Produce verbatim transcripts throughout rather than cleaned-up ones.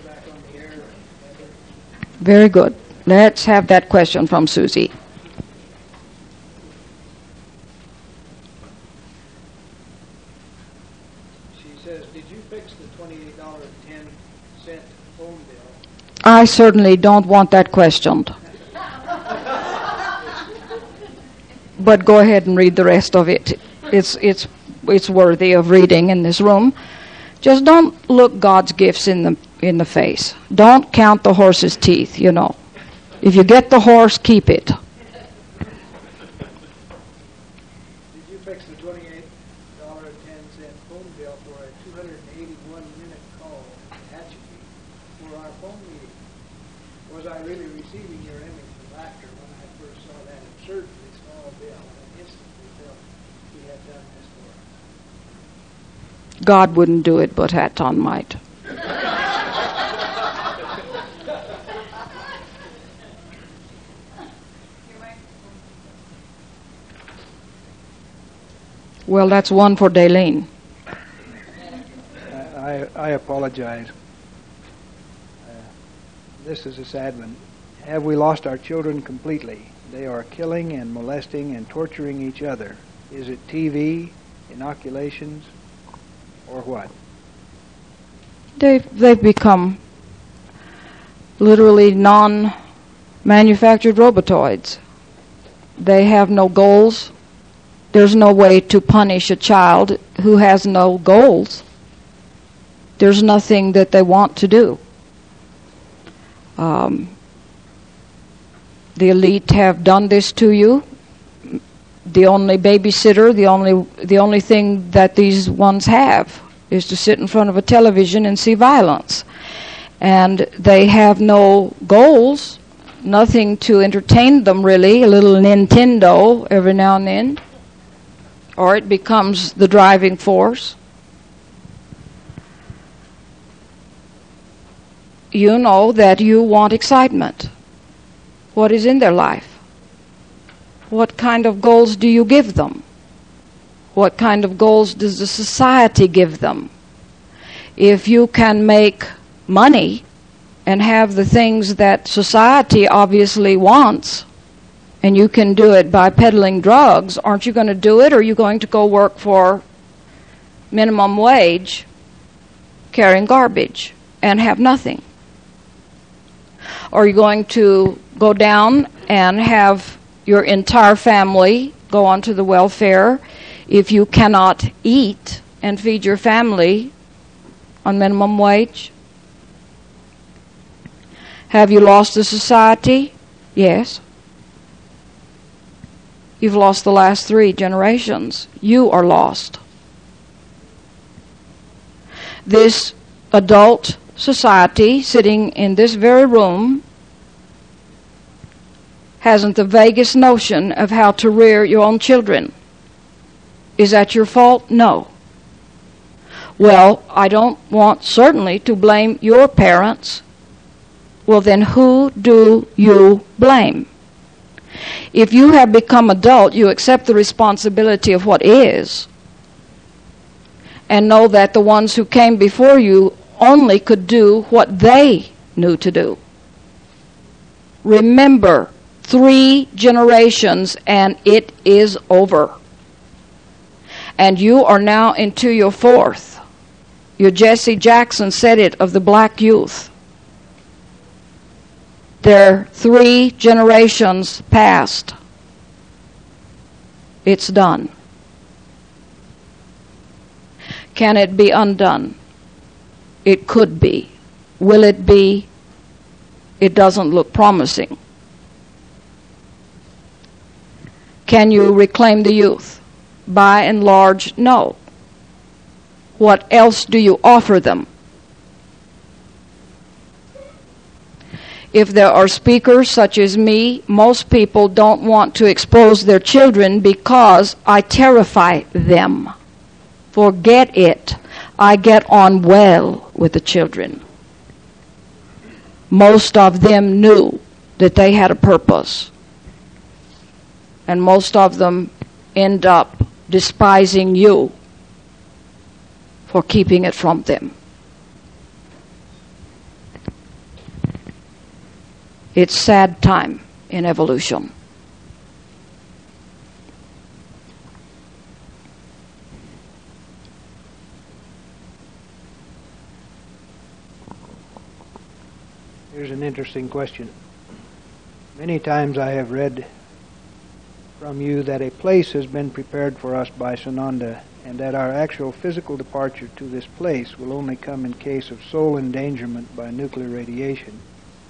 Very good. Let's have that question from Susie. She says, did you fix the twenty-eight dollars and ten cent phone bill? I certainly don't want that questioned. But go ahead and read the rest of it. It's it's it's worthy of reading in this room. Just don't look God's gifts in the in the face. Don't count the horse's teeth, you know. If you get the horse, keep it. Did you fix the twenty-eight dollars and ten cent phone bill for a two hundred eighty-one minute call to Hatchie for our phone meeting? Was I really receiving your image of laughter when I first saw that absurdly small bill and instantly felt he had done this for us? God wouldn't do it, but Hatton might. Well, that's one for Daylene. I, I apologize. Uh, this is a sad one. Have we lost our children completely? They are killing and molesting and torturing each other. Is it T V, inoculations, or what? They've, they've become literally non-manufactured robotoids. They have no goals. There's no way to punish a child who has no goals. There's nothing that they want to do. Um, the elite have done this to you. The only babysitter, the only the only thing that these ones have is to sit in front of a television and see violence. And they have no goals, nothing to entertain them really, a little Nintendo every now and then. Or it becomes the driving force. You know that you want excitement. What is in their life? What kind of goals do you give them? What kind of goals does the society give them? If you can make money and have the things that society obviously wants, and you can do it by peddling drugs, aren't you going to do it, or are you going to go work for minimum wage carrying garbage and have nothing? Or are you going to go down and have your entire family go onto the welfare if you cannot eat and feed your family on minimum wage? Have you lost the society? Yes. You've lost the last three generations. You are lost. This adult society sitting in this very room hasn't the vaguest notion of how to rear your own children. Is that your fault? No. Well, I don't want certainly to blame your parents. Well, then who do you blame? If you have become adult, you accept the responsibility of what is and know that the ones who came before you only could do what they knew to do. Remember, three generations and it is over. And you are now into your fourth. Your Jesse Jackson said it of the black youth. There are three generations past. It's done. Can it be undone? It could be. Will it be? It doesn't look promising. Can you reclaim the youth? By and large, no. What else do you offer them? If there are speakers such as me, most people don't want to expose their children because I terrify them. Forget it. I get on well with the children. Most of them knew that they had a purpose. And most of them end up despising you for keeping it from them. It's sad time in evolution. Here's an interesting question. Many times I have read from you that a place has been prepared for us by Sananda, and that our actual physical departure to this place will only come in case of soul endangerment by nuclear radiation.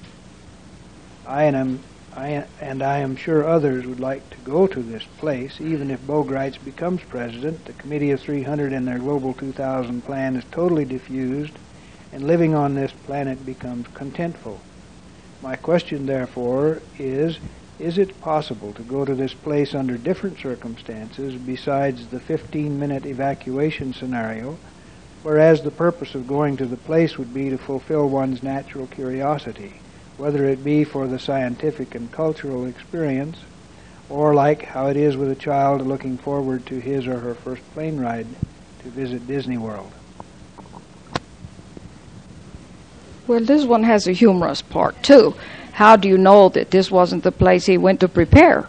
I am, I, and I am sure others would like to go to this place, even if Bogarts becomes president. The Committee of three hundred and their Global two thousand plan is totally diffused, and living on this planet becomes contentful. My question, therefore, is, is it possible to go to this place under different circumstances besides the fifteen-minute evacuation scenario, whereas the purpose of going to the place would be to fulfill one's natural curiosity, whether it be for the scientific and cultural experience, or like how it is with a child looking forward to his or her first plane ride to visit Disney World? Well, this one has a humorous part, too. How do you know that this wasn't the place he went to prepare?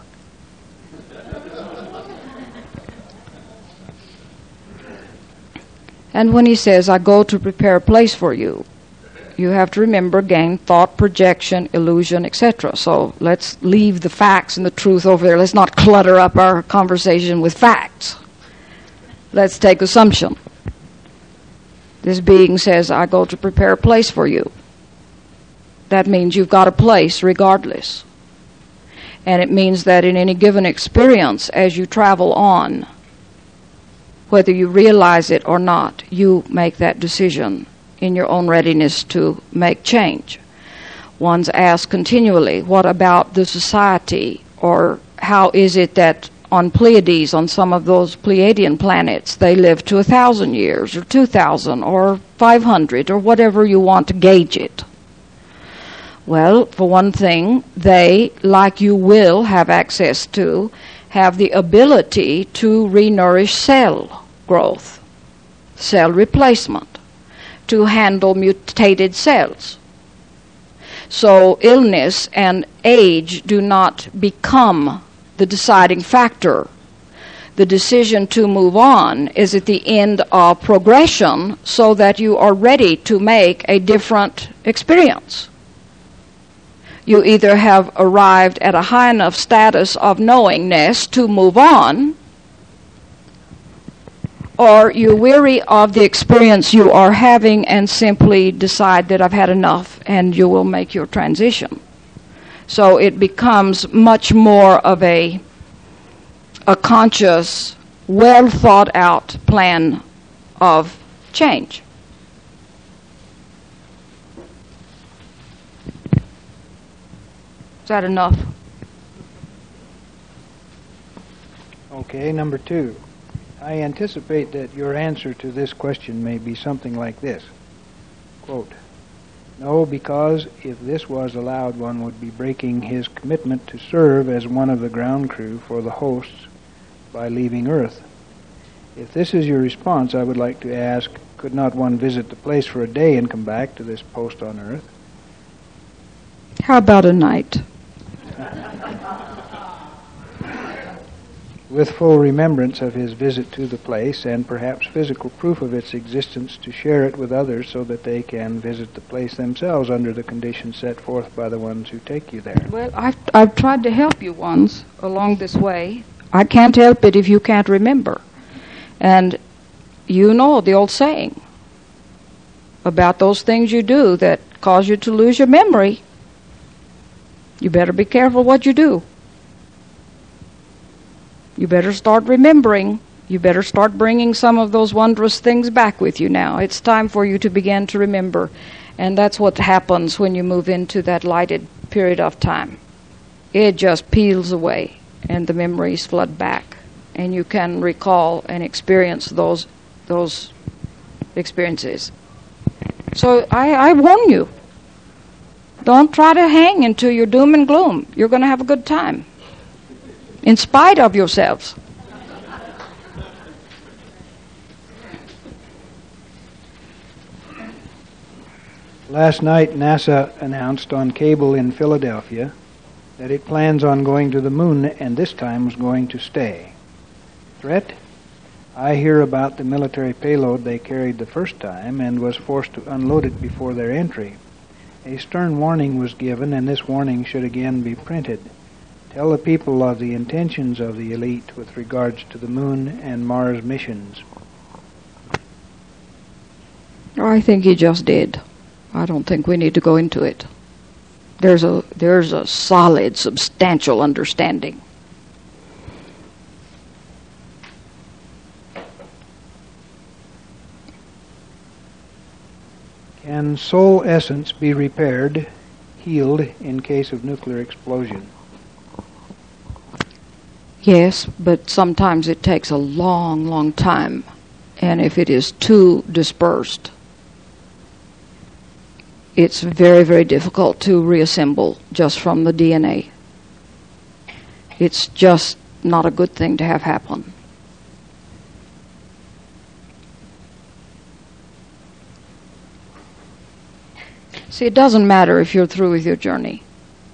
And when he says, I go to prepare a place for you, you have to remember, again, thought, projection, illusion, et cetera. So let's leave the facts and the truth over there. Let's not clutter up our conversation with facts. Let's take assumption. This being says, I go to prepare a place for you. That means you've got a place regardless. And it means that in any given experience, as you travel on, whether you realize it or not, you make that decision in your own readiness to make change. One's asked continually, what about the society? Or how is it that on Pleiades, on some of those Pleiadian planets, they live to a thousand years, or two thousand, or five hundred, or whatever you want to gauge it? Well, for one thing, they, like you will have access to, have the ability to re-nourish cell growth, cell replacement, to handle mutated cells. So illness and age do not become the deciding factor. The decision to move on is at the end of progression so that you are ready to make a different experience. You either have arrived at a high enough status of knowingness to move on, or you're weary of the experience you are having and simply decide that I've had enough, and you will make your transition. So it becomes much more of a, a conscious, well thought out plan of change. Is that enough? Okay, number two. I anticipate that your answer to this question may be something like this. Quote, no, because if this was allowed, one would be breaking his commitment to serve as one of the ground crew for the hosts by leaving Earth. If this is your response, I would like to ask, could not one visit the place for a day and come back to this post on Earth? How about a night? With full remembrance of his visit to the place and perhaps physical proof of its existence to share it with others so that they can visit the place themselves under the conditions set forth by the ones who take you there. Well, I've, I've tried to help you once along this way. I can't help it if you can't remember. And you know the old saying about those things you do that cause you to lose your memory. You better be careful what you do. You better start remembering. You better start bringing some of those wondrous things back with you now. It's time for you to begin to remember. And that's what happens when you move into that lighted period of time. It just peels away, and the memories flood back. And you can recall and experience those those experiences. So I, I warn you. Don't try to hang into your doom and gloom. You're going to have a good time, in spite of yourselves. Last night, NASA announced on cable in Philadelphia that it plans on going to the moon and this time was going to stay. Threat? I hear about the military payload they carried the first time and was forced to unload it before their entry. A stern warning was given, and this warning should again be printed. Tell the people of the intentions of the elite with regards to the moon and Mars missions. I think he just did. I don't think we need to go into it. There's a there's a solid, substantial understanding. Can soul essence be repaired, healed in case of nuclear explosion? Yes, but sometimes it takes a long, long time. And if it is too dispersed, it's very, very difficult to reassemble just from the D N A. It's just not a good thing to have happen. See, it doesn't matter if you're through with your journey.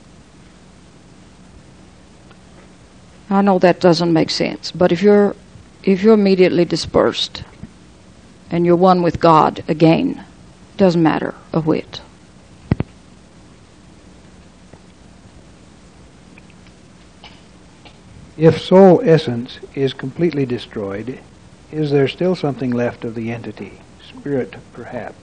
I know that doesn't make sense, but if you're if you're immediately dispersed and you're one with God again, it doesn't matter a whit. If soul essence is completely destroyed, is there still something left of the entity? Spirit, perhaps?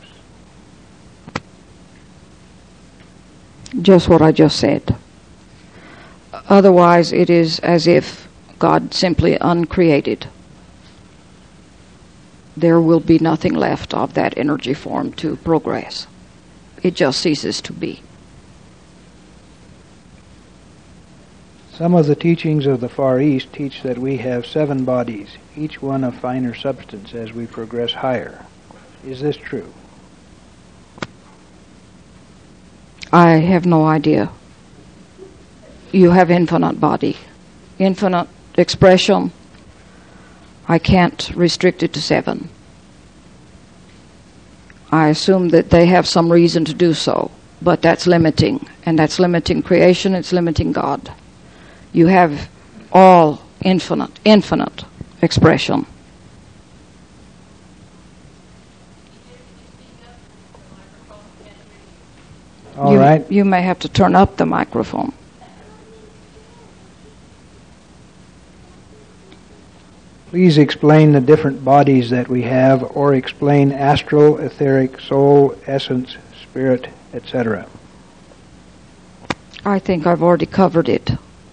Just what I just said. Otherwise, it is as if God simply uncreated. There will be nothing left of that energy form to progress. It just ceases to be. Some of the teachings of the Far East teach that we have seven bodies, each one of finer substance as we progress higher. Is this true? I have no idea. You have infinite body, infinite expression. I can't restrict it to seven. I assume that they have some reason to do so, but that's limiting, and that's limiting creation, it's limiting God. You have all infinite, infinite expression. All you, right. You may have to turn up the microphone. Please explain the different bodies that we have, or explain astral, etheric, soul, essence, spirit, et cetera. I think I've already covered it.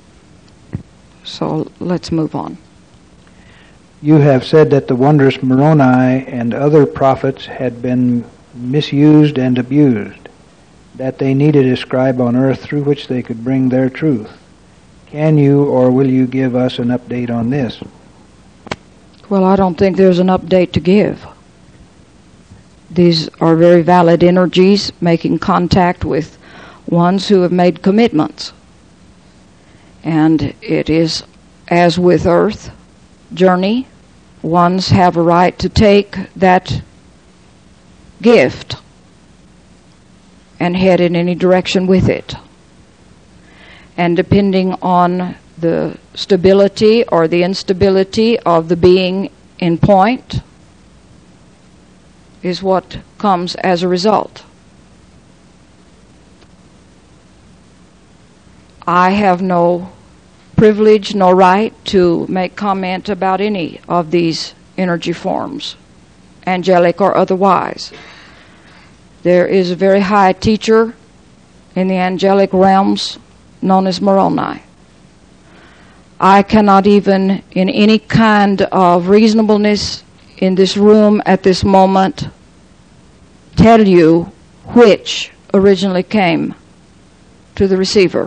So let's move on. You have said that the wondrous Moroni and other prophets had been misused and abused, that they needed a scribe on earth through which they could bring their truth. Can you or will you give us an update on this? Well, I don't think there's an update to give. These are very valid energies making contact with ones who have made commitments. And it is, as with Earth journey, ones have a right to take that gift and head in any direction with it. And depending on the stability or the instability of the being in point is what comes as a result. I have no privilege, no right to make comment about any of these energy forms, angelic or otherwise. There is a very high teacher in the angelic realms known as Moroni. I cannot even, in any kind of reasonableness in this room at this moment, tell you which originally came to the receiver.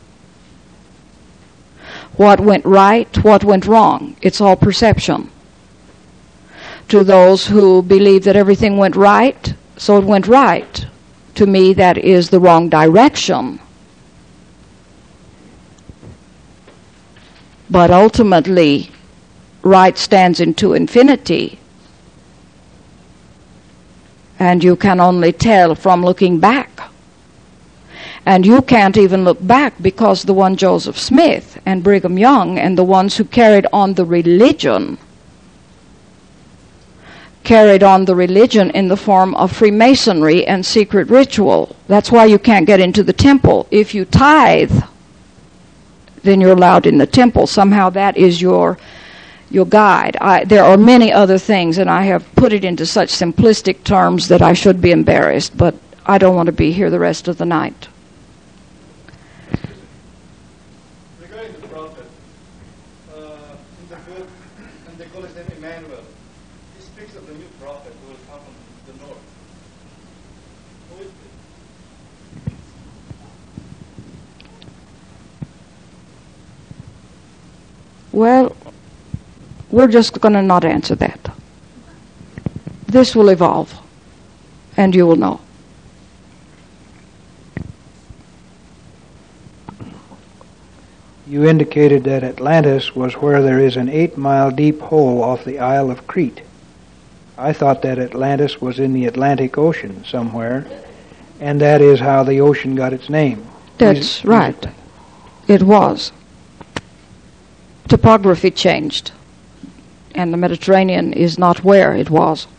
What went right, what went wrong. It's all perception. To those who believe that everything went right, so it went right. To me, that is the wrong direction. But ultimately, right stands into infinity. And you can only tell from looking back. And you can't even look back because the one Joseph Smith and Brigham Young and the ones who carried on the religion carried on the religion in the form of Freemasonry and secret ritual. That's why you can't get into the temple. If you tithe, then you're allowed in the temple. Somehow that is your your guide. I, there are many other things, and I have put it into such simplistic terms that I should be embarrassed, but I don't want to be here the rest of the night. Regarding the prophet, uh, in the book, and they call his name Emmanuel, he speaks of the new prophet who will come from the north. Who is it? Well, we're just going to not answer that. This will evolve, and you will know. You indicated that Atlantis was where there is an eight-mile deep hole off the Isle of Crete. I thought that Atlantis was in the Atlantic Ocean somewhere, and that is how the ocean got its name. That's right. It was. Topography changed, and the Mediterranean is not where it was.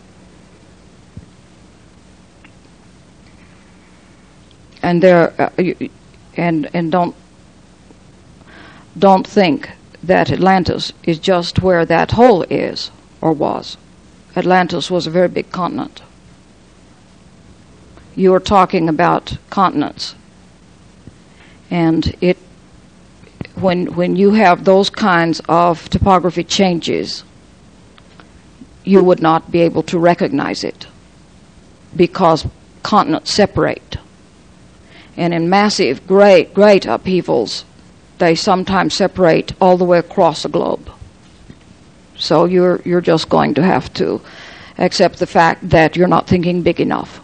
And there, uh, you, and and don't don't think that Atlantis is just where that hole is or was. Atlantis was a very big continent. You are talking about continents, and it. When when you have those kinds of topography changes, you would not be able to recognize it because continents separate. And in massive, great, great upheavals, they sometimes separate all the way across the globe. So you're you're just going to have to accept the fact that you're not thinking big enough.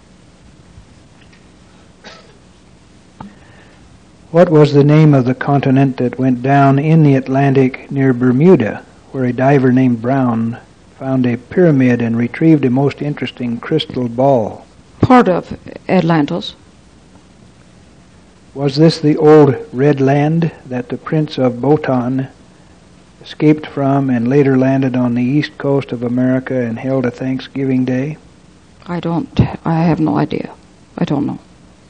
What was the name of the continent that went down in the Atlantic near Bermuda, where a diver named Brown found a pyramid and retrieved a most interesting crystal ball? Part of Atlantis. Was this the old Red Land that the Prince of Bhutan escaped from and later landed on the east coast of America and held a Thanksgiving Day? I don't, I have no idea. I don't know.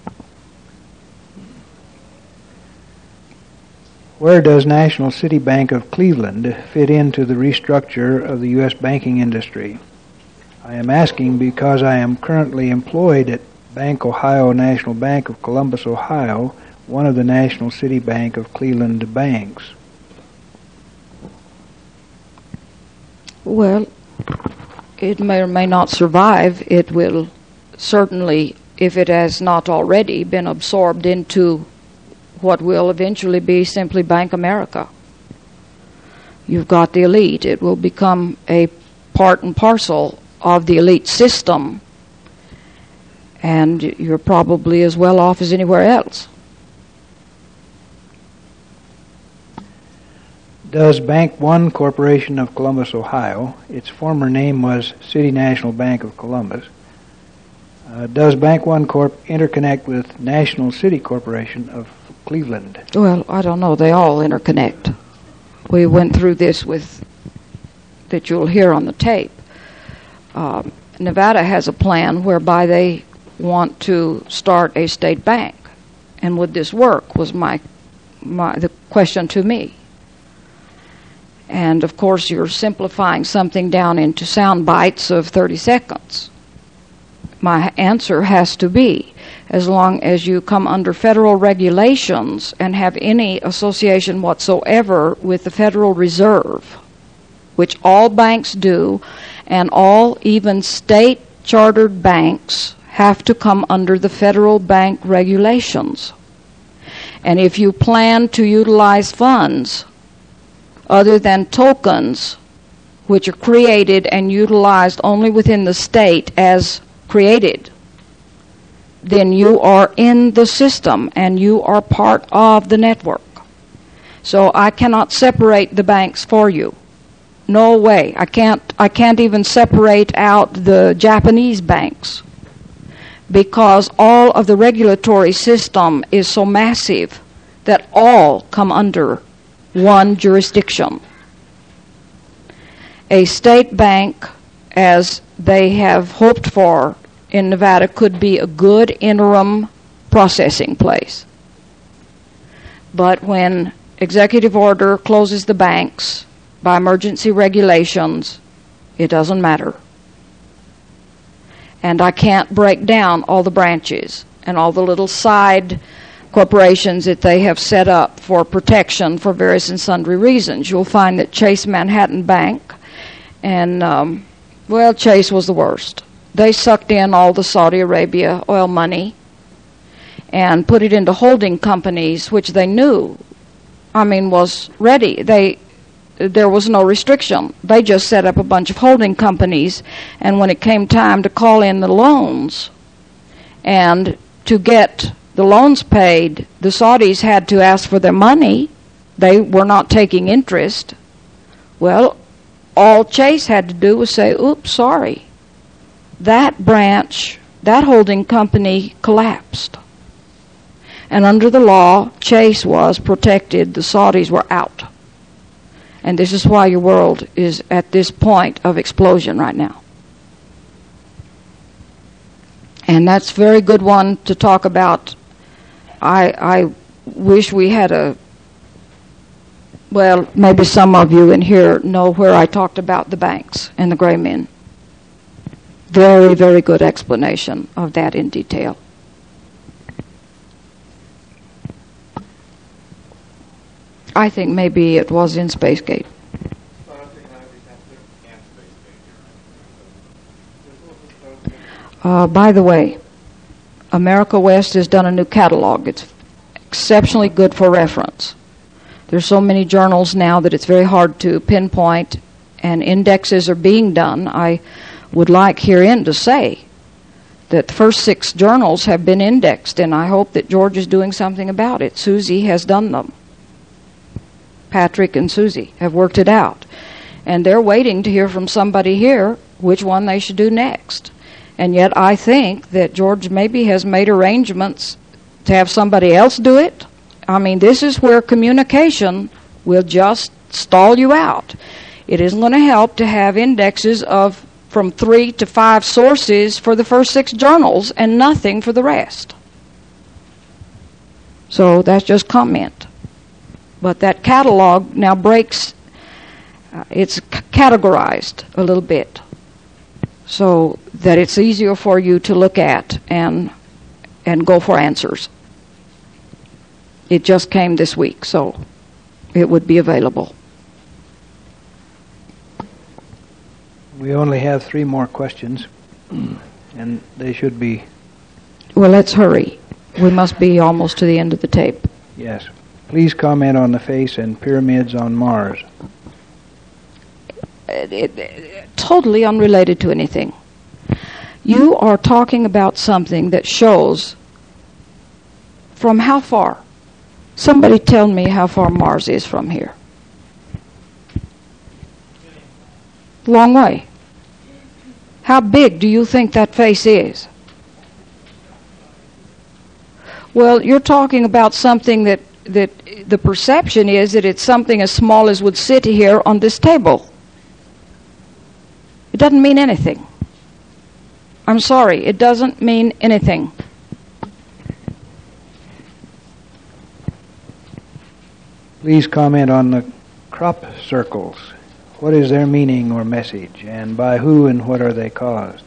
Where does National City Bank of Cleveland fit into the restructure of the U S banking industry? I am asking because I am currently employed at Bank Ohio National Bank of Columbus, Ohio, one of the National City Bank of Cleveland banks. Well, it may or may not survive. It will certainly, if it has not already, been absorbed into what will eventually be simply Bank America. You've got the elite. It will become a part and parcel of the elite system, and you're probably as well off as anywhere else. Does Bank One Corporation of Columbus, Ohio, its former name was City National Bank of Columbus, uh, does Bank One Corp interconnect with National City Corporation of Cleveland? Well, I don't know. They all interconnect. We went through this with, that you'll hear on the tape. Uh, Nevada has a plan whereby they want to start a state bank. And would this work was my, my the question to me. And, of course, you're simplifying something down into sound bites of thirty seconds. My answer has to be, as long as you come under federal regulations and have any association whatsoever with the Federal Reserve, which all banks do, and all even state-chartered banks have to come under the federal bank regulations. And if you plan to utilize funds other than tokens, which are created and utilized only within the state as created, then you are in the system and you are part of the network. So I cannot separate the banks for you. No way. I can't, I can't even separate out the Japanese banks because all of the regulatory system is so massive that all come under one jurisdiction. A state bank, as they have hoped for in Nevada, could be a good interim processing place. But when executive order closes the banks by emergency regulations, it doesn't matter. And I can't break down all the branches and all the little side corporations that they have set up for protection for various and sundry reasons. You'll find that Chase Manhattan Bank, and, um, well, Chase was the worst. They sucked in all the Saudi Arabia oil money and put it into holding companies, which they knew, I mean, was ready. They There was no restriction. They just set up a bunch of holding companies, and when it came time to call in the loans and to get the loans paid, the Saudis had to ask for their money. They were not taking interest. Well, all Chase had to do was say, oops, sorry. That branch, that holding company collapsed. And under the law, Chase was protected. The Saudis were out. And this is why your world is at this point of explosion right now. And that's a very good one to talk about. I, I wish we had a, well, maybe some of you in here know where I talked about the banks and the gray men. Very, very good explanation of that in detail. I think maybe it was in Spacegate. Uh, by the way, America West has done a new catalog. It's exceptionally good for reference. There's so many journals now that it's very hard to pinpoint, and indexes are being done. I would like herein to say that the first six journals have been indexed, and I hope that George is doing something about it. Susie has done them. Patrick and Susie have worked it out. And they're waiting to hear from somebody here which one they should do next. And yet I think that George maybe has made arrangements to have somebody else do it. I mean, this is where communication will just stall you out. It isn't going to help to have indexes of from three to five sources for the first six journals and nothing for the rest. So that's just comment. But that catalog now breaks, uh, it's c- categorized a little bit so that it's easier for you to look at and and go for answers. It just came this week, so it would be available. We only have three more questions, and they should be... Well, let's hurry. We must be almost to the end of the tape. Yes. Please comment on the face and pyramids on Mars. It, it, it, totally unrelated to anything. You are talking about something that shows from how far? Somebody tell me how far Mars is from here. Long way. How big do you think that face is? Well, you're talking about something that that the perception is that it's something as small as would sit here on this table. It doesn't mean anything. I'm sorry, it doesn't mean anything. Please comment on the crop circles. What is their meaning or message, and by who and what are they caused?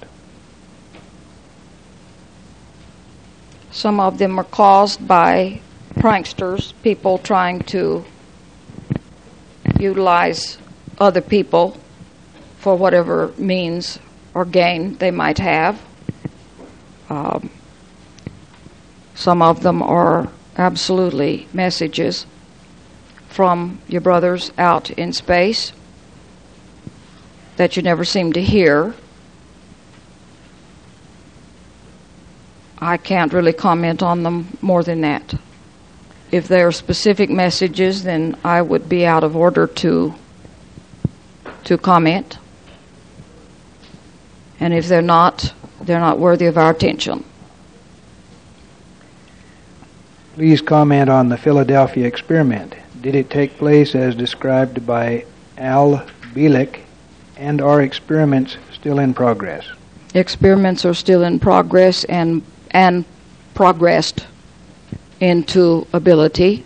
Some of them are caused by pranksters, people trying to utilize other people for whatever means or gain they might have. Um, some of them are absolutely messages from your brothers out in space that you never seem to hear. I can't really comment on them more than that. If there are specific messages, then I would be out of order to to comment. And if they're not, they're not worthy of our attention. Please comment on the Philadelphia experiment. Did it take place as described by Al Bielek, and are experiments still in progress? Experiments are still in progress and and progressed into ability.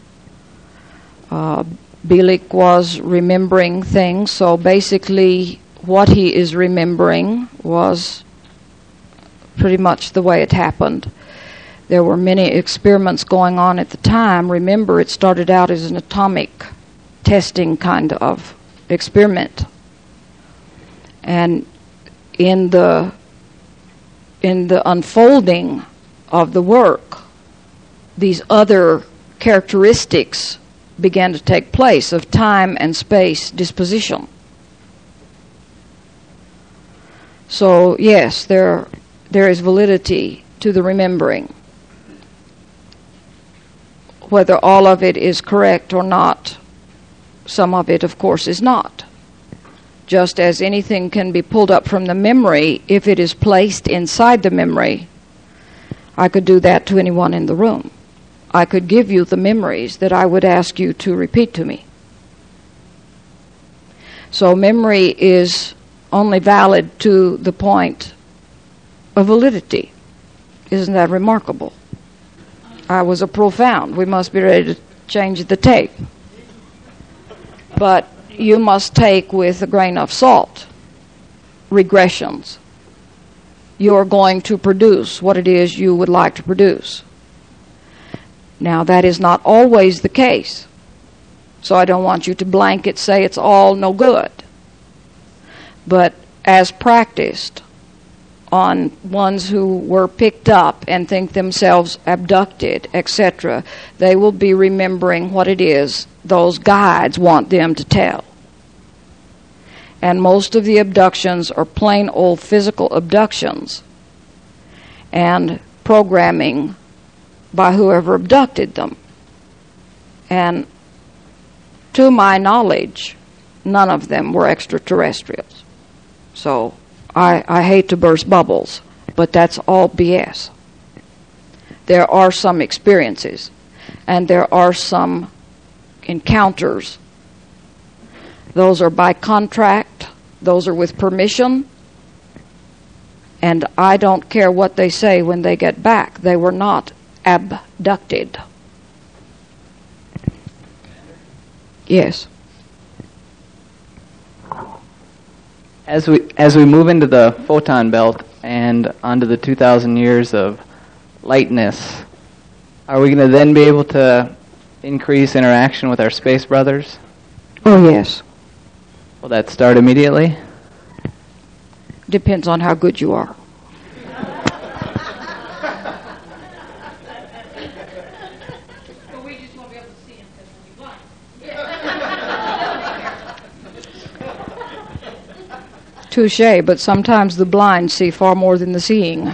Uh, Bielek was remembering things, so basically what he is remembering was pretty much the way it happened. There were many experiments going on at the time. Remember, it started out as an atomic testing kind of experiment. And in the in the unfolding of the work, these other characteristics began to take place of time and space disposition. So yes, there there is validity to the remembering. Whether all of it is correct or not, some of it, of course, is not. Just as anything can be pulled up from the memory, if it is placed inside the memory, I could do that to anyone in the room. I could give you the memories that I would ask you to repeat to me. So memory is only valid to the point of validity. Isn't that remarkable? I was a profound. We must be ready to change the tape. But you must take with a grain of salt regressions. You're going to produce what it is you would like to produce. Now, that is not always the case. So I don't want you to blanket say it's all no good. But as practiced on ones who were picked up and think themselves abducted, et cetera, they will be remembering what it is those guides want them to tell. And most of the abductions are plain old physical abductions and programming by whoever abducted them. And to my knowledge, none of them were extraterrestrials. So I, I hate to burst bubbles, but that's all B S. There are some experiences, and there are some encounters. Those are by contract, those are with permission, and I don't care what they say when they get back. They were not abducted. Yes. As we as we move into the photon belt and onto the two thousand years of lightness, are we going to then be able to increase interaction with our space brothers? Oh, yes. Will that start immediately? Depends on how good you are. But we just won't be able to see him because we'll be blind. Touché, but sometimes the blind see far more than the seeing.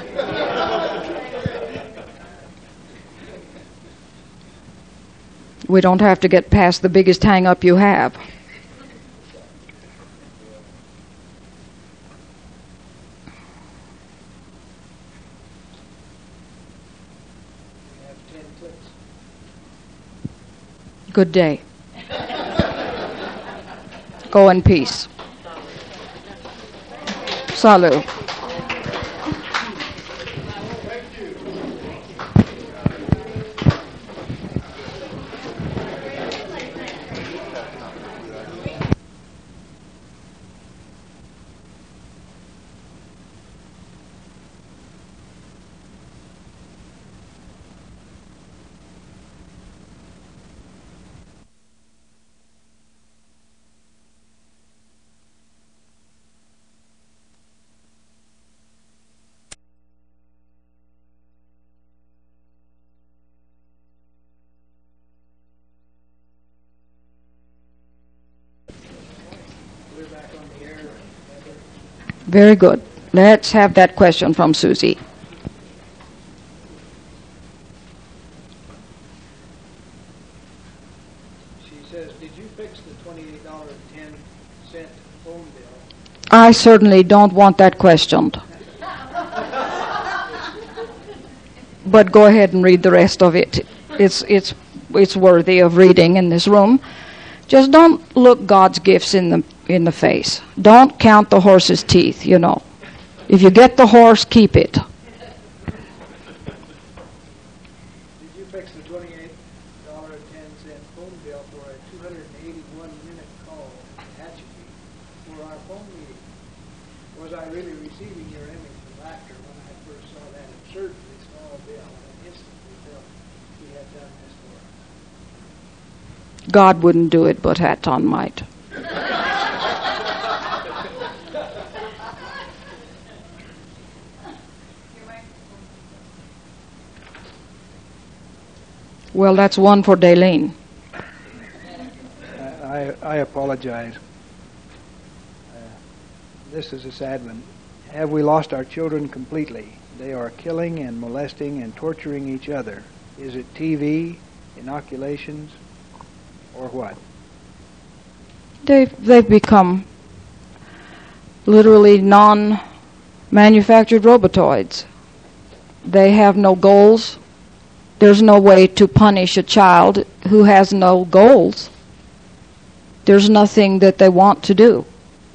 We don't have to get past the biggest hang-up you have. We have ten clicks. Good day. Go in peace. Salut. We're back on the air. Very good. Let's have that question from Susie. She says, did you fix the twenty-eight dollars and ten cent phone bill. I certainly don't want that questioned. But go ahead and read the rest of it. It's it's it's worthy of reading in this room. Just don't look God's gifts in the in the face. Don't count the horse's teeth, you know. If you get the horse, keep it. Did you fix the twenty-eight dollars and ten cent phone bill for a two hundred eighty-one minute call to Hatchie for our phone meeting? Was I really receiving your image of laughter when I first saw that absurdly small bill and instantly felt he had done this for us? God wouldn't do it, but Hatton might. Well, that's one for Daleen. I, I apologize. Uh, this is a sad one. Have we lost our children completely? They are killing and molesting and torturing each other. Is it T V, inoculations, or what? They've, they've become literally non-manufactured robotoids. They have no goals. There's no way to punish a child who has no goals. There's nothing that they want to do.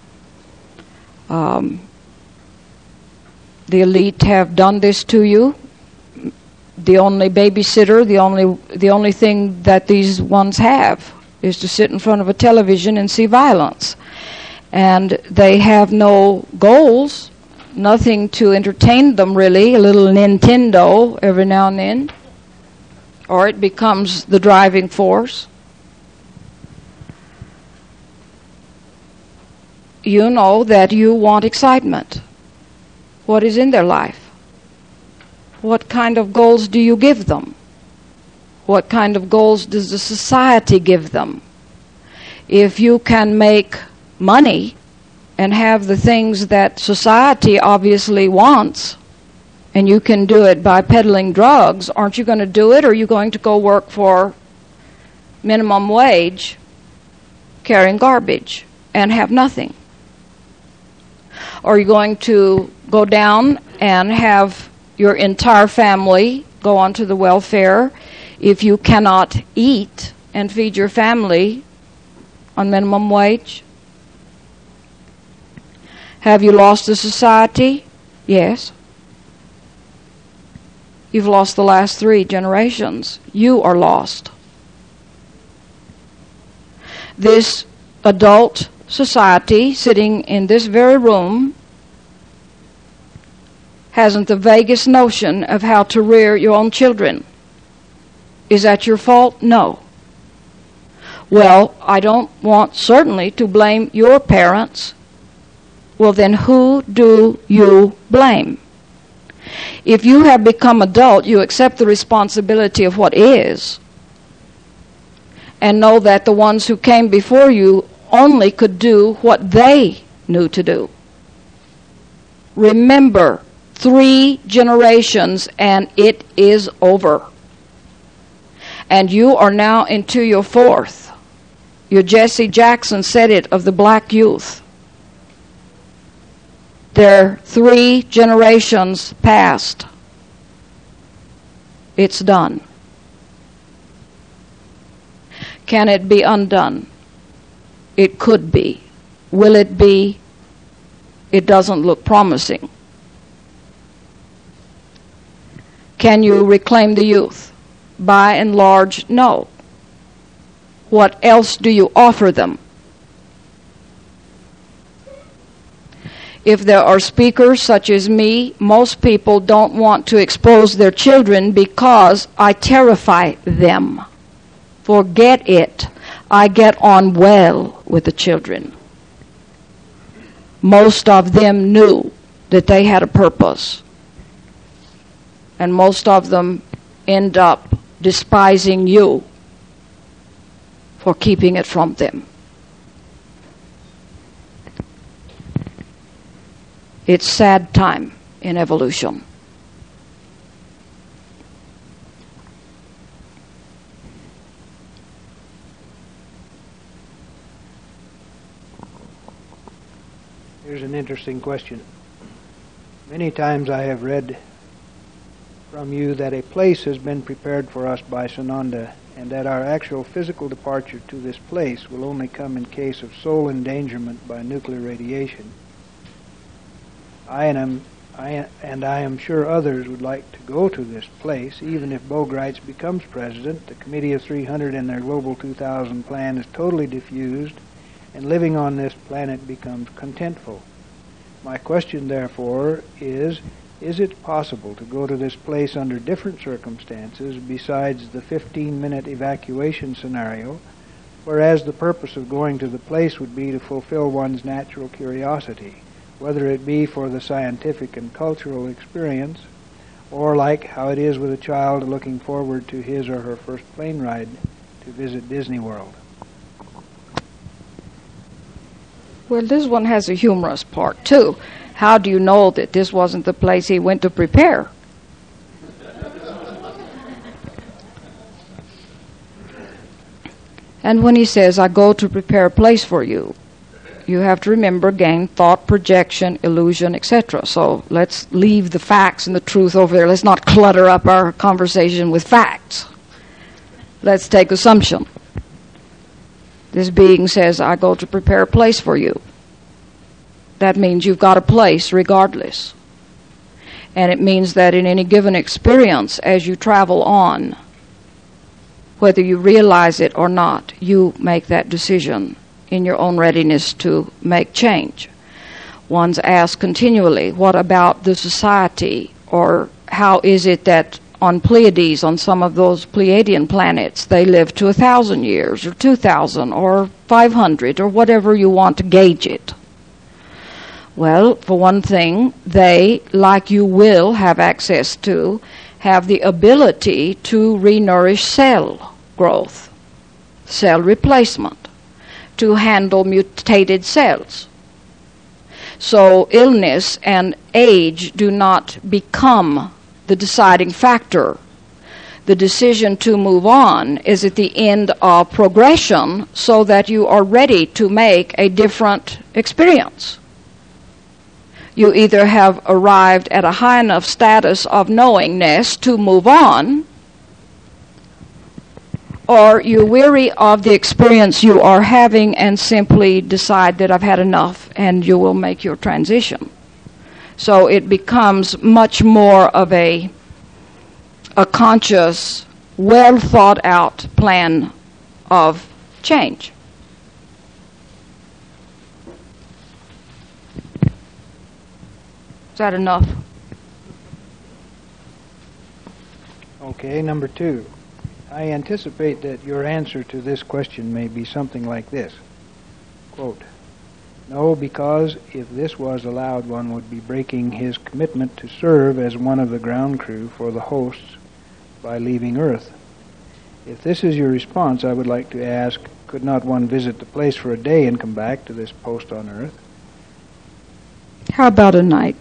Um, the elite have done this to you. The only babysitter, the only the only thing that these ones have is to sit in front of a television and see violence. And they have no goals, nothing to entertain them really, a little Nintendo every now and then. Or it becomes the driving force. You know that you want excitement. What is in their life? What kind of goals do you give them? What kind of goals does the society give them? If you can make money and have the things that society obviously wants, and you can do it by peddling drugs, aren't you going to do it, or are you going to go work for minimum wage carrying garbage and have nothing? Or are you going to go down and have your entire family go onto the welfare if you cannot eat and feed your family on minimum wage? Have you lost the society? Yes. You've lost the last three generations. You are lost. This adult society sitting in this very room hasn't the vaguest notion of how to rear your own children. Is that your fault? No. Well, I don't want certainly to blame your parents. Well, then who do you blame? If you have become adult, you accept the responsibility of what is and know that the ones who came before you only could do what they knew to do. Remember, three generations and it is over. And you are now into your fourth. Your Jesse Jackson said it of the black youth. Their three generations passed. It's done. Can it be undone? It could be. Will it be? It doesn't look promising. Can you reclaim the youth? By and large, no. What else do you offer them? If there are speakers such as me, most people don't want to expose their children because I terrify them. Forget it. I get on well with the children. Most of them knew that they had a purpose. And most of them end up despising you for keeping it from them. It's sad time in evolution. Here's an interesting question. Many times I have read from you that a place has been prepared for us by Sananda, and that our actual physical departure to this place will only come in case of soul endangerment by nuclear radiation. I am, I, and I am sure others would like to go to this place, even if Bogarts becomes president. The Committee of three hundred and their Global two thousand plan is totally diffused, and living on this planet becomes contentful. My question, therefore, is, is it possible to go to this place under different circumstances besides the fifteen-minute evacuation scenario, whereas the purpose of going to the place would be to fulfill one's natural curiosity, whether it be for the scientific and cultural experience, or like how it is with a child looking forward to his or her first plane ride to visit Disney World? Well, this one has a humorous part, too. How do you know that this wasn't the place he went to prepare? And when he says, I go to prepare a place for you, you have to remember, again, thought, projection, illusion, et cetera. So let's leave the facts and the truth over there. Let's not clutter up our conversation with facts. Let's take assumption. This being says, I go to prepare a place for you. That means you've got a place regardless. And it means that in any given experience, as you travel on, whether you realize it or not, you make that decision in your own readiness to make change. One's asked continually, what about the society? Or how is it that on Pleiades, on some of those Pleiadian planets, they live to a thousand years, or two thousand, or five hundred, or whatever you want to gauge it? Well, for one thing, they, like you will have access to, have the ability to re-nourish cell growth, cell replacement, to handle mutated cells. So illness and age do not become the deciding factor. The decision to move on is at the end of progression so that you are ready to make a different experience. You either have arrived at a high enough status of knowingness to move on, or you're weary of the experience you are having and simply decide that I've had enough, and you will make your transition. So it becomes much more of a, a conscious, well thought out plan of change. Is that enough? Okay, number two. I anticipate that your answer to this question may be something like this. Quote, no, because if this was allowed, one would be breaking his commitment to serve as one of the ground crew for the hosts by leaving Earth. If this is your response, I would like to ask, could not one visit the place for a day and come back to this post on Earth? How about a night?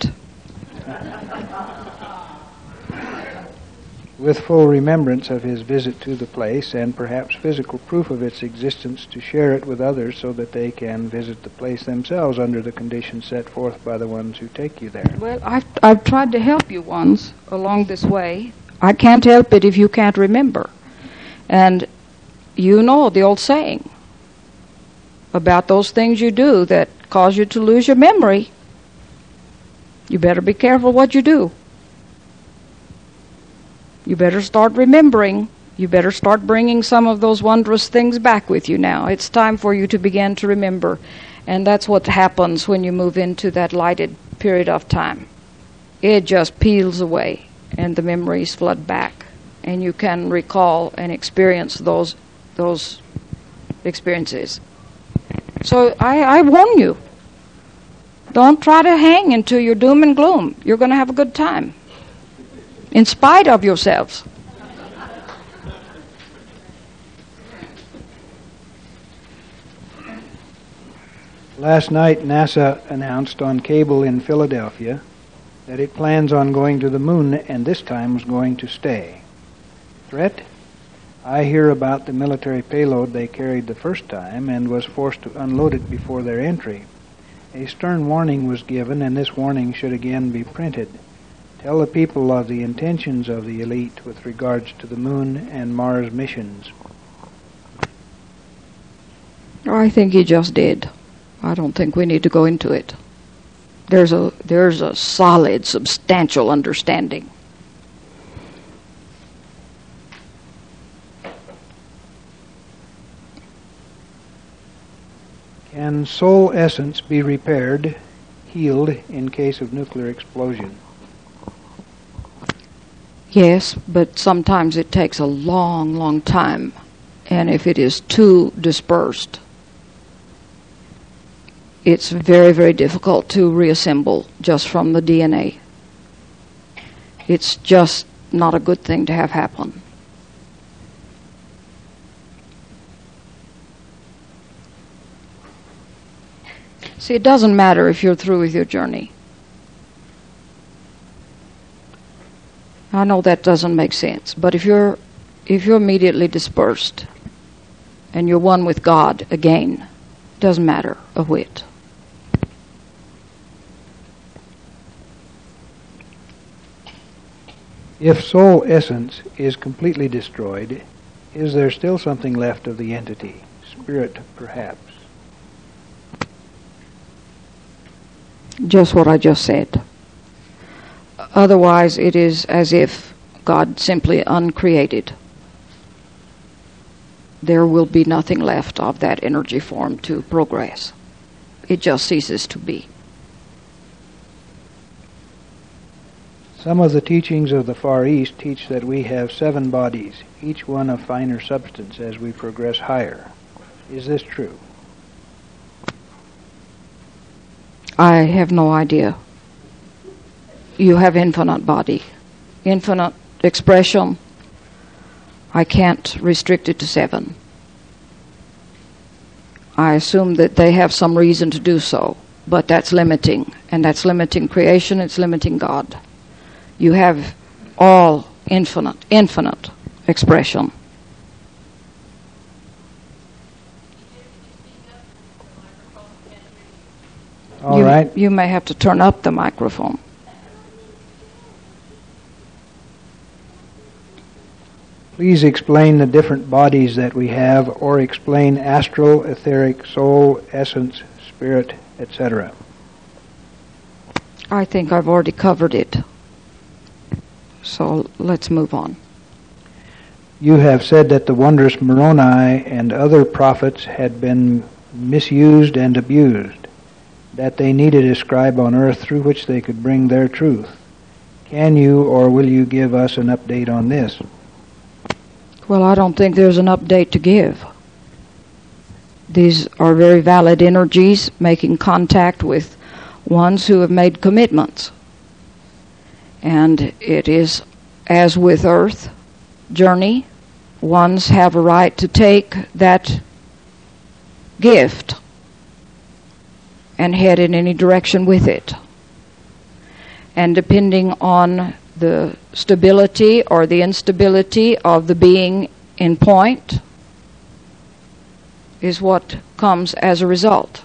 With full remembrance of his visit to the place and perhaps physical proof of its existence to share it with others so that they can visit the place themselves under the conditions set forth by the ones who take you there. Well, I've, I've tried to help you once along this way. I can't help it if you can't remember. And you know the old saying about those things you do that cause you to lose your memory. You better be careful what you do. You better start remembering. You better start bringing some of those wondrous things back with you now. It's time for you to begin to remember. And that's what happens when you move into that lighted period of time. It just peels away, and the memories flood back. And you can recall and experience those those experiences. So I, I warn you. Don't try to hang into your doom and gloom. You're going to have a good time, in spite of yourselves. Last night, NASA announced on cable in Philadelphia that it plans on going to the moon, and this time was going to stay. Threat? I hear about the military payload they carried the first time and was forced to unload it before their entry. A stern warning was given, and this warning should again be printed. Tell the people of the intentions of the elite with regards to the Moon and Mars missions. I think he just did. I don't think we need to go into it. There's a there's a solid, substantial understanding. Can soul essence be repaired, healed in case of nuclear explosion? Yes, but sometimes it takes a long, long time. And if it is too dispersed, it's very, very difficult to reassemble just from the D N A. It's just not a good thing to have happen. See, it doesn't matter if you're through with your journey. I know that doesn't make sense, but if you're if you're immediately dispersed and you're one with God again, it doesn't matter a whit. If soul essence is completely destroyed, is there still something left of the entity? Spirit, perhaps? Just what I just said. Otherwise, it is as if God simply uncreated. There will be nothing left of that energy form to progress. It just ceases to be. Some of the teachings of the Far East teach that we have seven bodies, each one of finer substance as we progress higher. Is this true? I have no idea. You have infinite body, infinite expression. I can't restrict it to seven. I assume that they have some reason to do so, but that's limiting, and that's limiting creation, it's limiting God. You have all infinite, infinite expression. All you, right. You may have to turn up the microphone. Please explain the different bodies that we have, or explain astral, etheric, soul, essence, spirit, et cetera. I think I've already covered it. So let's move on. You have said that the wondrous Moroni and other prophets had been misused and abused, that they needed a scribe on earth through which they could bring their truth. Can you or will you give us an update on this? Well, I don't think there's an update to give. These are very valid energies making contact with ones who have made commitments. And it is as with Earth journey, ones have a right to take that gift and head in any direction with it. And depending on the stability or the instability of the being in point is what comes as a result.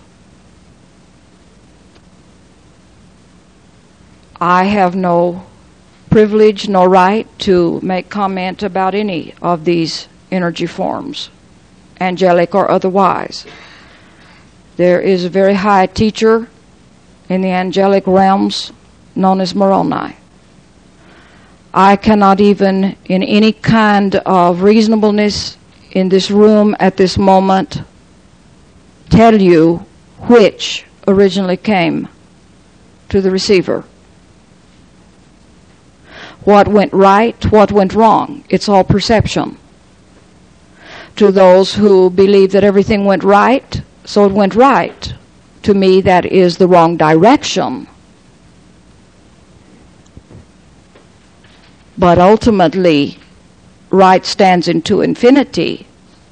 I have no privilege, no right to make comment about any of these energy forms, angelic or otherwise. There is a very high teacher in the angelic realms known as Moroni. I cannot even, in any kind of reasonableness in this room at this moment, tell you which originally came to the receiver. What went right, what went wrong. It's all perception. To those who believe that everything went right, so it went right. To me, that is the wrong direction. But ultimately, right stands into infinity.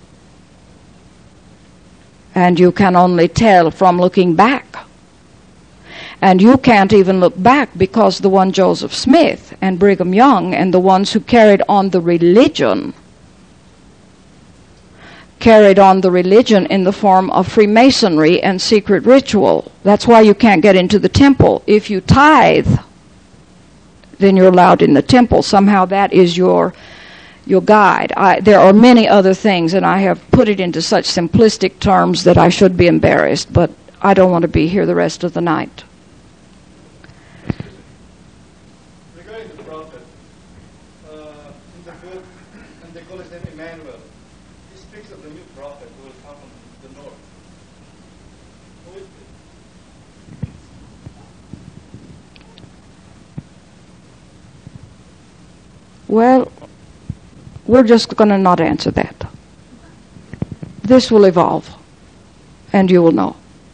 And you can only tell from looking back. And you can't even look back because the one Joseph Smith and Brigham Young and the ones who carried on the religion carried on the religion in the form of Freemasonry and secret ritual. That's why you can't get into the temple. If you tithe, then you're allowed in the temple. Somehow that is your your guide. I, there are many other things, and I have put it into such simplistic terms that I should be embarrassed, but I don't want to be here the rest of the night. Regarding the prophet, uh, in the book, and they call his name Emmanuel, he speaks of the new prophet who will come from the north. Who is this? Well, we're just going to not answer that. This will evolve, and you will know.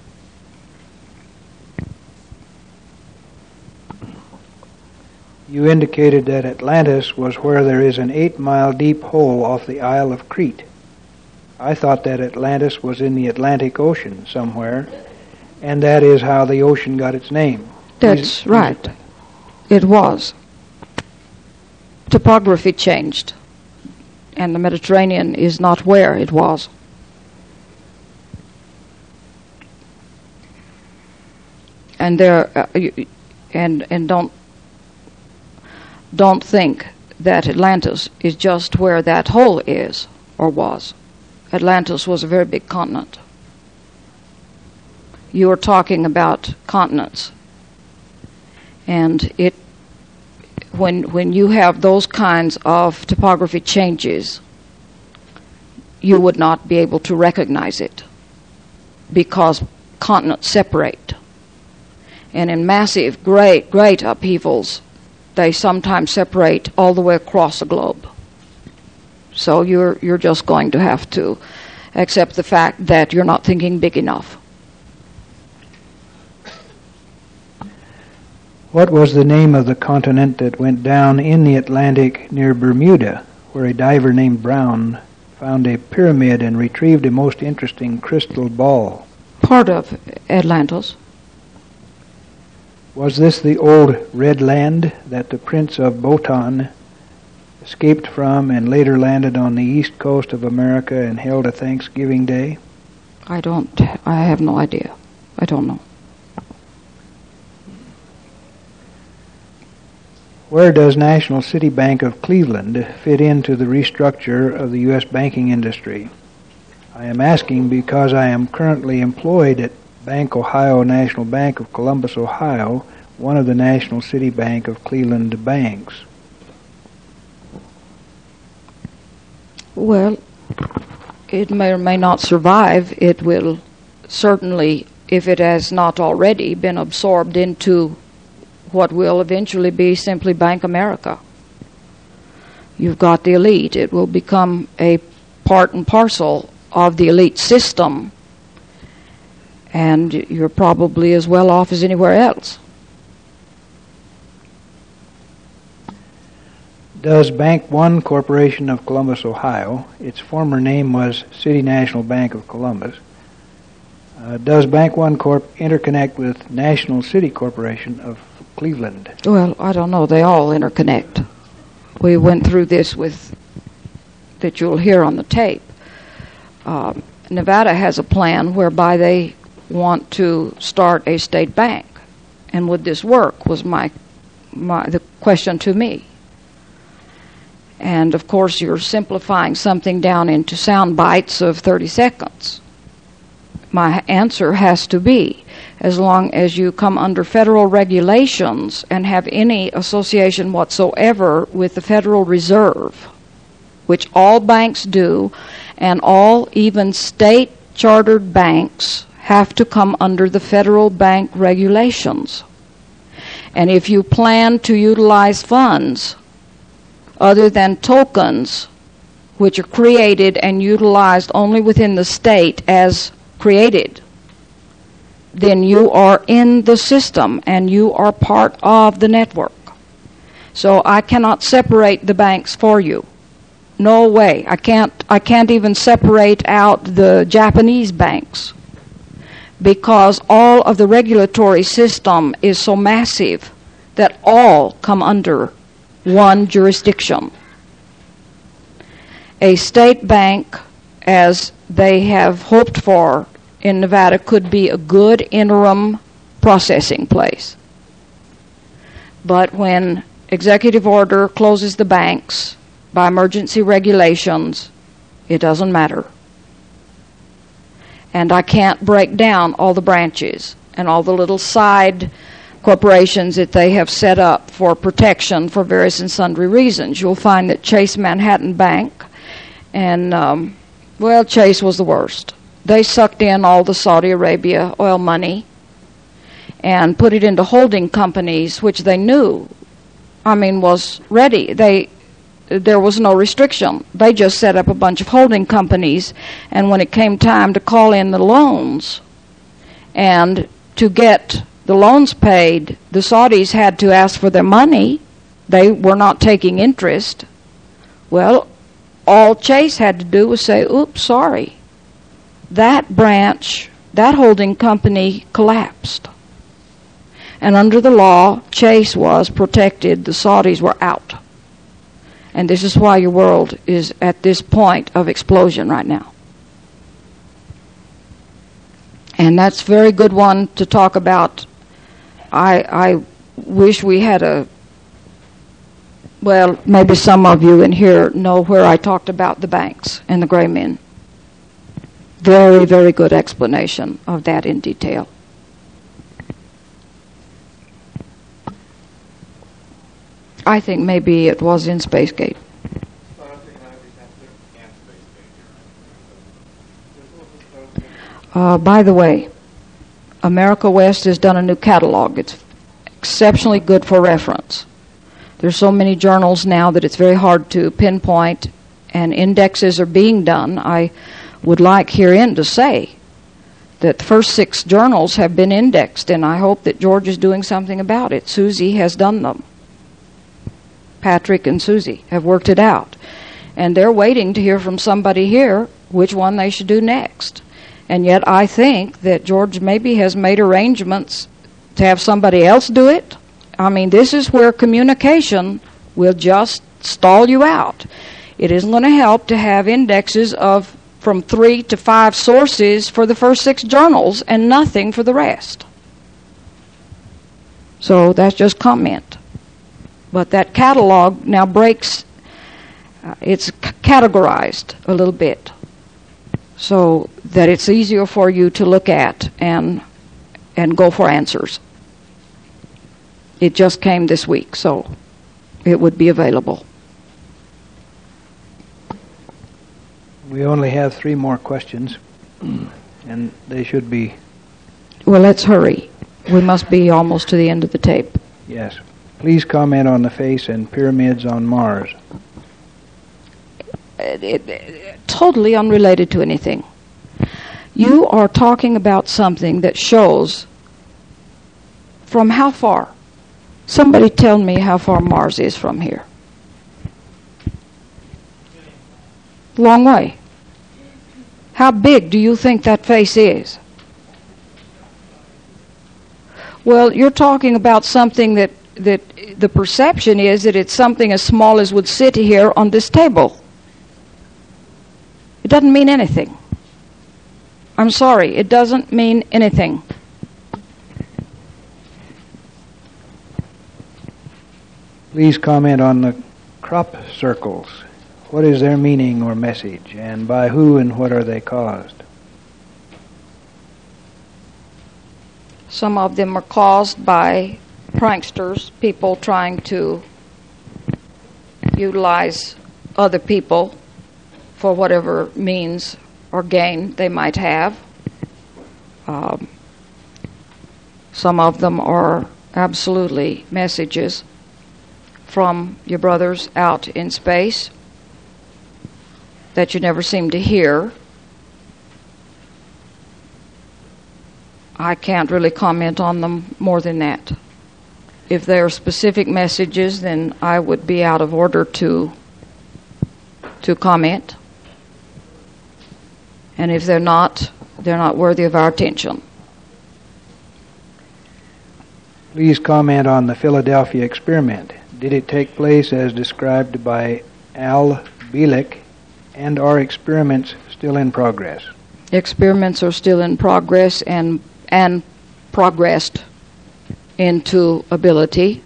You indicated that Atlantis was where there is an eight-mile deep hole off the Isle of Crete. I thought that Atlantis was in the Atlantic Ocean somewhere, and that is how the ocean got its name. That's Is- is right. It was. Topography changed, and the Mediterranean is not where it was. And there, uh, you- and and don't don't think that Atlantis is just where that hole is or was. Atlantis was a very big continent. You are talking about continents, and it when when you have those kinds of topography changes, you would not be able to recognize it because continents separate. And in massive, great, great upheavals, they sometimes separate all the way across the globe. So you're you're just going to have to accept the fact that you're not thinking big enough. What was the name of the continent that went down in the Atlantic near Bermuda, where a diver named Brown found a pyramid and retrieved a most interesting crystal ball? Part of Atlantis. Was this the old Red Land that the Prince of Bhutan escaped from and later landed on the east coast of America and held a Thanksgiving Day? I don't, I have no idea. I don't know. Where does National City Bank of Cleveland fit into the restructure of the U S banking industry? I am asking because I am currently employed at Bank Ohio National Bank of Columbus, Ohio, one of the National City Bank of Cleveland banks. Well, it may or may not survive. It will certainly, if it has not already, been absorbed into what will eventually be simply Bank America. You've got the elite. It will become a part and parcel of the elite system, and you're probably as well off as anywhere else. Does Bank One Corporation of Columbus, Ohio, its former name was City National Bank of Columbus, uh, does Bank One Corp interconnect with National City Corporation of Cleveland? Well, I don't know. They all interconnect. We went through this with that you'll hear on the tape. Uh, Nevada has a plan whereby they want to start a state bank, and would this work? Was my my the question to me. And of course, you're simplifying something down into sound bites of thirty seconds. My answer has to be, as long as you come under federal regulations and have any association whatsoever with the Federal Reserve, which all banks do, and all even state chartered banks have to come under the federal bank regulations. And if you plan to utilize funds other than tokens, which are created and utilized only within the state as created, then you are in the system and you are part of the network. So I cannot separate the banks for you. No way. I can't I can't even separate out the Japanese banks, because all of the regulatory system is so massive that all come under one jurisdiction. A state bank as they have hoped for in Nevada could be a good interim processing place. But when executive order closes the banks by emergency regulations, it doesn't matter. And I can't break down all the branches and all the little side corporations that they have set up for protection for various and sundry reasons. You'll find that Chase Manhattan Bank and, um, well, Chase was the worst. They sucked in all the Saudi Arabia oil money and put it into holding companies, which they knew, I mean, was ready. They, there was no restriction. They just set up a bunch of holding companies, and when it came time to call in the loans and to get the loans paid, the Saudis had to ask for their money. They were not taking interest. Well, all Chase had to do was say, oops, sorry. That branch, that holding company collapsed. And under the law, Chase was protected. The Saudis were out. And this is why your world is at this point of explosion right now. And that's a very good one to talk about. I, I wish we had a, well, maybe some of you in here know where I talked about the banks and the gray men. Very, very good explanation of that in detail. I think maybe it was in Spacegate. Uh, by the way, America West has done a new catalog. It's exceptionally good for reference. There's so many journals now that it's very hard to pinpoint, and indexes are being done. I would like herein to say that the first six journals have been indexed, and I hope that George is doing something about it. Susie has done them. Patrick and Susie have worked it out. And they're waiting to hear from somebody here which one they should do next. And yet I think that George maybe has made arrangements to have somebody else do it. I mean, this is where communication will just stall you out. It isn't going to help to have indexes of from three to five sources for the first six journals and nothing for the rest. So that's just comment. But that catalog now breaks, uh, it's c- categorized a little bit so that it's easier for you to look at and and go for answers. It just came this week, so it would be available. We only have three more questions, and they should be... Well, let's hurry. We must be almost to the end of the tape. Yes. Please comment on the face and pyramids on Mars. It, it, it, totally unrelated to anything. You are talking about something that shows from how far. Somebody tell me how far Mars is from here. Long way. How big do you think that face is? Well, you're talking about something that, that the perception is that it's something as small as would sit here on this table. It doesn't mean anything. I'm sorry, it doesn't mean anything. Please comment on the crop circles. What is their meaning or message, and by who and what are they caused? Some of them are caused by pranksters, people trying to utilize other people for whatever means or gain they might have. Um, some of them are absolutely messages from your brothers out in space that you never seem to hear. I can't really comment on them more than that. If they are specific messages, then I would be out of order to to comment. And if they're not, they're not worthy of our attention. Please comment on the Philadelphia experiment. Did it take place as described by Al Bielek And are experiments still in progress? Experiments are still in progress and and progressed into ability.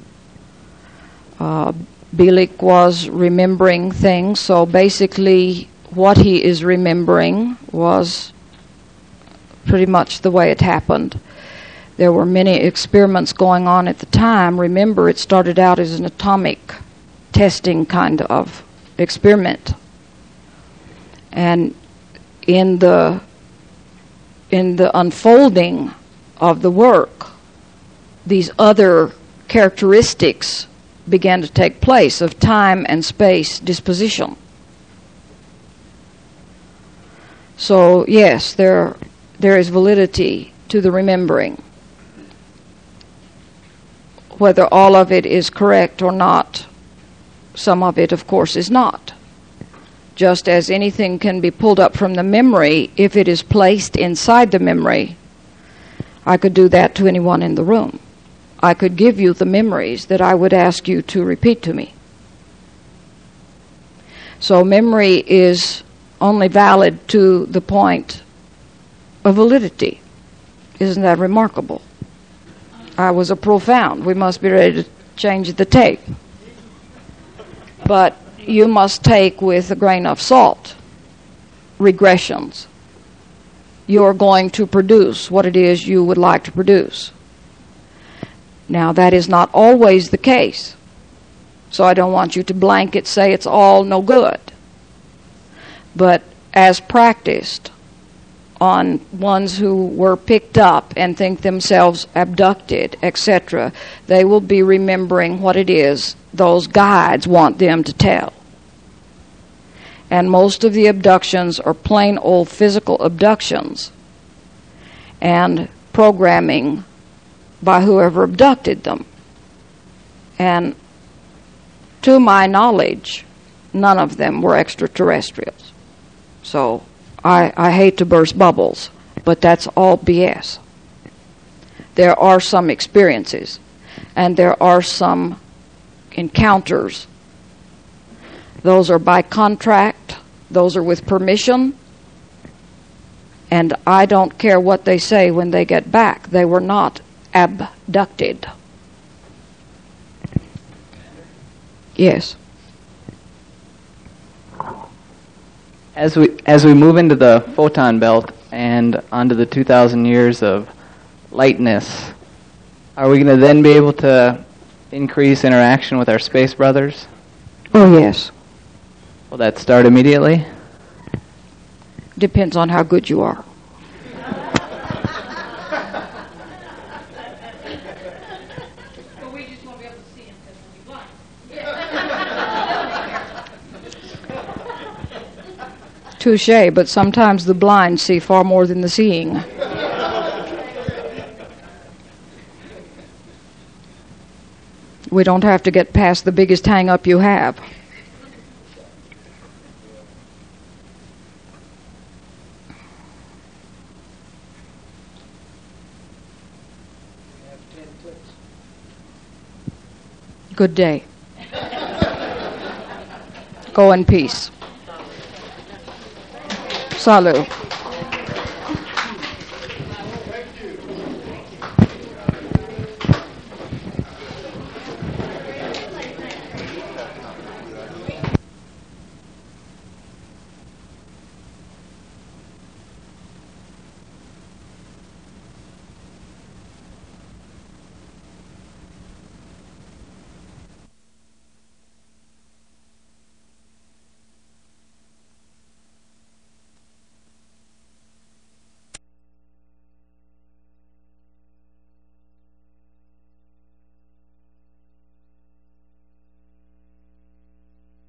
Uh, Bielik was remembering things, so basically what he is remembering was pretty much the way it happened. There were many experiments going on at the time. Remember, it started out as an atomic testing kind of experiment. And in the in the unfolding of the work, these other characteristics began to take place of time and space disposition. So yes, there there is validity to the remembering. Whether all of it is correct or not, some of it, of course, is not. Just as anything can be pulled up from the memory if it is placed inside the memory, I could do that to anyone in the room. I could give you the memories that I would ask you to repeat to me. So memory is only valid to the point of validity. Isn't that remarkable? I was a profound. We must be ready to change the tape. But you must take with a grain of salt regressions. You're going to produce what it is you would like to produce. Now, that is not always the case. So I don't want you to blanket say it's all no good. But as practiced on ones who were picked up and think themselves abducted, et cetera, they will be remembering what it is those guides want them to tell. And most of the abductions are plain old physical abductions and programming by whoever abducted them. And to my knowledge, none of them were extraterrestrials. So I, I hate to burst bubbles, but that's all B S. There are some experiences, and there are some encounters. Those are by contract, those are with permission, and I don't care what they say when they get back. They were not abducted. Yes. As we as we move into the photon belt and onto the two thousand years of lightness, are we going to then be able to increase interaction with our space brothers? Oh, yes. Will that start immediately? Depends on how good you are. But we just won't be able to see him because we'll be blind. Touché, but sometimes the blind see far more than the seeing. We don't have to get past the biggest hang-up you have. We have ten clicks. Good day. Go in peace. Salut.